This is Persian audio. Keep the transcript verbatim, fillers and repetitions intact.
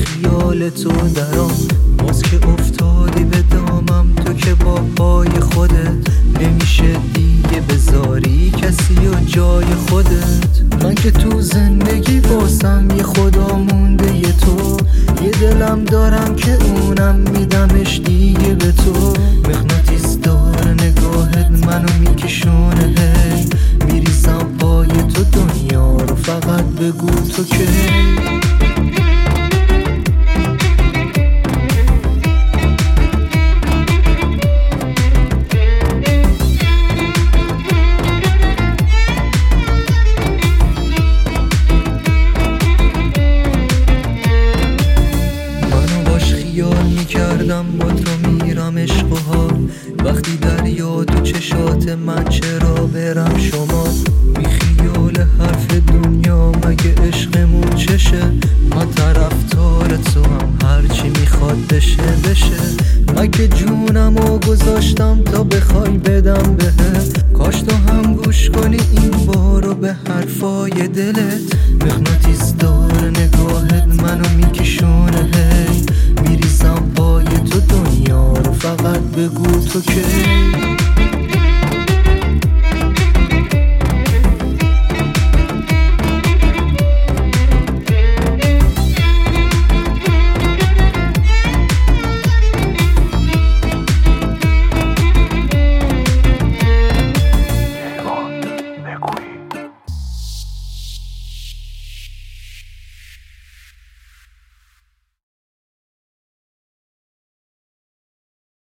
خیال تو درام، باز که افتادی به دامم، تو که با پای خودت نمیشه دیگه بذاری کسی و جای خودت. من که تو زندگی واسم یه خدا مونده یه تو، یه دلم دارم که اونم میدمش دیگه به تو. مغناطیس داره نگاهت منو میکشونه، هی میریزم پای تو دنیا رو، فقط بگو تو که کردم با تو میرم عشق و حال، وقتی دریا تو چشات من چرا برم شما. بی خیال حرف دنیا مگه عشقمون چشه، من طرفدار تو هم هرچی میخواد بشه بشه. مگه جونمو گذاشتم تا بخوای بدم